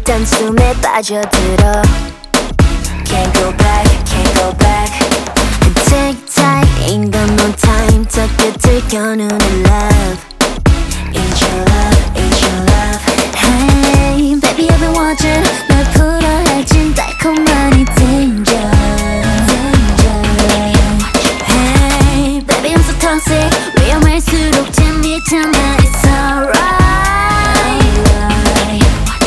단숨에 빠져들어. Can't go back, can't go back. Take time, ain't got no time. 저 끝을 겨누는 love. Ain't your love, ain't your love. Hey, baby I've been watching. 널 풀어헤친 달콤한 이 danger, danger. Hey, baby I'm so toxic. 위험할수록 재밌잖아. It's alright.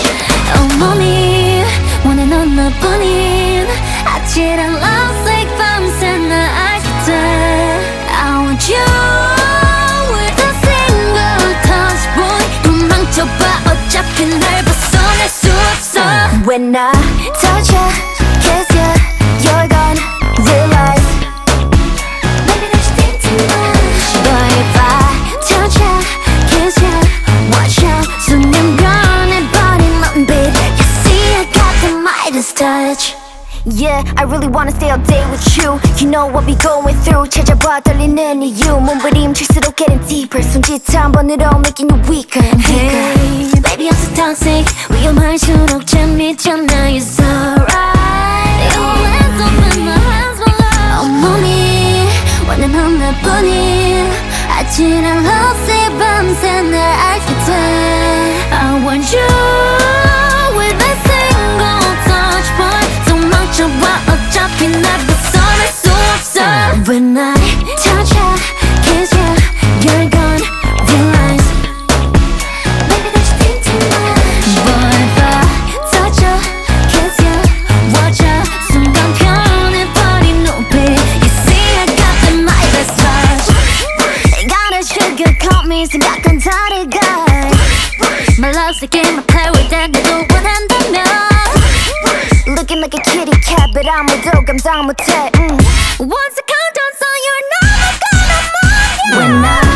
온몸이 원해 넌 너뿐인 아찔한 love like 밤새 날 알게 돼. I want you with a single touch boy. 도망쳐봐 어차피 날 벗어날 수 없어. When I touch ya, kiss ya, you're gone, realize maybe that you think too much. But if I touch ya, kiss ya, watch ya, 순간 변해버린 넌 babe. You see I got the Midas touch. Yeah, I really wanna stay all day with you. You know what we going through. 찾아봐 떨리는 이유. 몸부림칠수록 getting deeper. 손짓 한 번으로 making you weaker and weaker. Hey, baby I'm so toxic. 위험할수록 재밌잖아. It's alright. Your hands up in my hands for love. 온몸이 원해 넌 나뿐인 아찔한 love 밤새 날 알게 돼. I want you with a single touch boy. 도망쳐봐 어차피 날 벗어날 수 없어. When I touch ya, kiss ya, you're gone, realize maybe that you think too much. But if I touch ya, kiss ya, watch ya, 순간 변해버린 눈빛. You see I got the Midas touch. Ain't gotta sugarcoat me. 생각은 다르가. My love's like in my play with that. 내도 원한다면 Looking like a kitty cat, but 아무도 감당 못해. Once I count down, so you're never gonna mind. When I